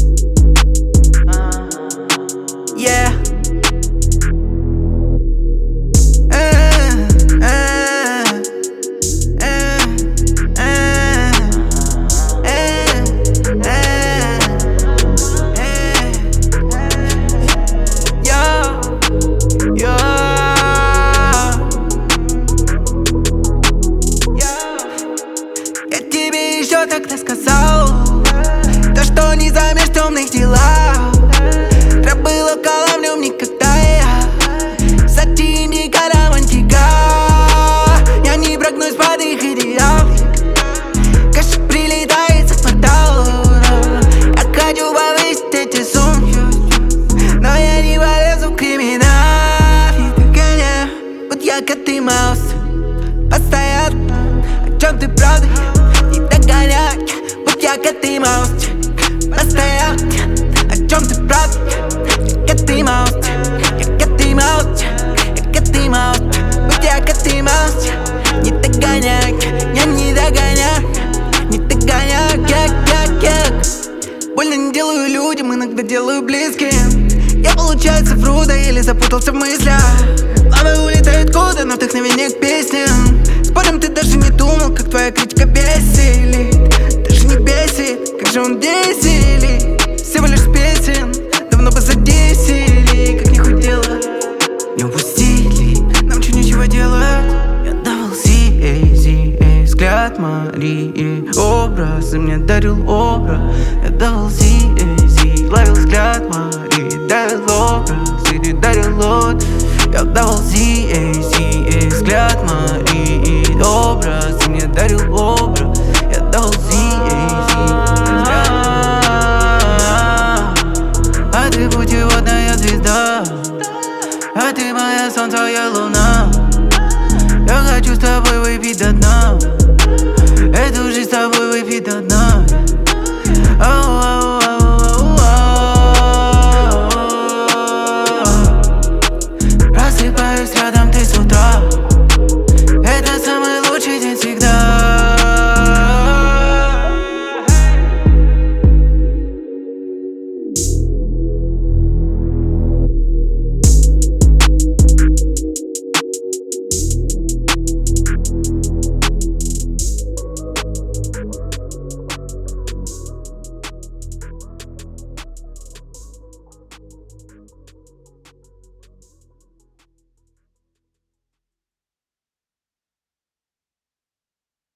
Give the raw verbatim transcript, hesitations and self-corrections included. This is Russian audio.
Yeah. Еще тогда сказал то, что не займешь в темных делах. Пробыл около в нем никогда я Сати, индика, романтика. Я не прогнусь под их идеал. Каша прилетает со квартала. Я хочу повысить эти сумки, но я не полезу в криминал. И догоняю, вот я как ты маус. Постоянно, о чем ты правда? Вот я как ты маус. Постоянно, о чем ты прав? Я как ты маус. Я как ты маус. Я как ты маус. Вот я как ты маус. Не догоняй, я не догоняю. Не догоняю, как, как, как. Больно не делаю людям, иногда делаю близким. Я, получается, вру, да или запутался в мыслях. Лава улетает куда, но вдохновение к песням. Спорим, ты даже не думал, как твоя критика бесит. Даже не бесит, как же он бесит. Всего лишь песен, давно бы задесили. Как не худела, не упустили. Научу ничего делать. Я давал си эй си эй, взгляд Марии. Образ, и мне дарил образ. Я давал си эй си, ловил взгляд Марии. Дарил образ, и не дарил лот. Я давал си эй си эй, взгляд Марии. Образ, и мне дарил образ. Я давал си эй си, взгляд. А ты путеводная звезда. А ты моя солнце, я луна. Я хочу с тобой выпить до дна. Эту жизнь с тобой выпить до дна.